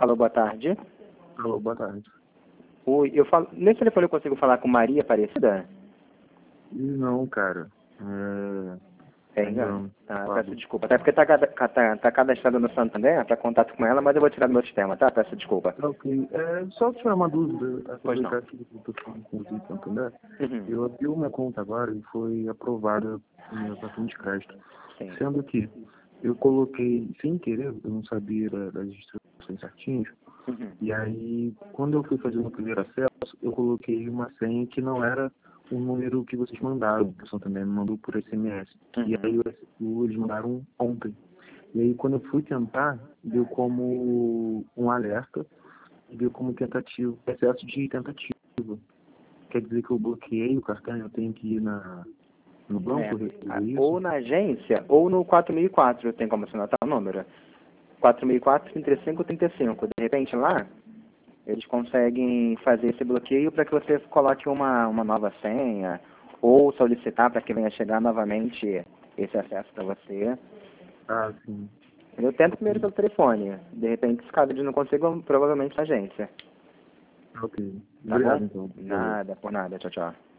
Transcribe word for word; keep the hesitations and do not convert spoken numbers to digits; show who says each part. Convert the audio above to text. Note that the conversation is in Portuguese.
Speaker 1: Alô, boa tarde.
Speaker 2: Alô, boa tarde.
Speaker 1: Oi, eu falo... Nesse telefone eu consigo falar com Maria Aparecida?
Speaker 2: Não, cara. É...
Speaker 1: É
Speaker 2: Tá
Speaker 1: engano.
Speaker 2: engano.
Speaker 1: Tá,
Speaker 2: Fábio.
Speaker 1: peço desculpa. Até porque tá, cada- tá, tá cadastrado no Santander para contato com ela, mas eu vou tirar do meu sistema, tá? Peço desculpa.
Speaker 2: Ok. É, só tirar uma dúvida,
Speaker 1: Pois não.
Speaker 2: aproveitar que eu tô falando com o Zito Santander.
Speaker 1: Uhum.
Speaker 2: Eu abri uma conta agora e foi aprovada no meu cartão de crédito.
Speaker 1: Sim.
Speaker 2: Sendo que eu coloquei, sem querer, eu não sabia da- das instruções certinhas,
Speaker 1: Uhum.
Speaker 2: e aí, quando eu fui fazer o meu primeiro acesso, eu coloquei uma senha que não era o número que vocês mandaram, que o Santander me mandou por S M S. E aí
Speaker 1: Uhum.
Speaker 2: o- eles mandaram ontem. E aí, quando eu fui tentar, deu como um alerta e deu como tentativa, excesso de tentativa. Quer dizer que eu bloqueei o cartão, eu tenho que ir na, no
Speaker 1: É,
Speaker 2: banco
Speaker 1: a-
Speaker 2: resolver
Speaker 1: ou
Speaker 2: isso?
Speaker 1: na agência, ou no quatro mil e quatro, tem como você anotar o número. quatro mil e quatro, trinta e cinco, trinta e cinco. De repente lá, eles conseguem fazer esse bloqueio para que você coloque uma, uma nova senha, ou solicitar para que venha chegar novamente esse acesso para você.
Speaker 2: Ah, sim.
Speaker 1: Eu tento primeiro
Speaker 2: Ok.
Speaker 1: pelo telefone. De repente, caso eles não consigam, provavelmente na agência.
Speaker 2: Ok.
Speaker 1: Tá bom?
Speaker 2: Obrigado, então. Valeu.
Speaker 1: Nada, por nada. Tchau, tchau.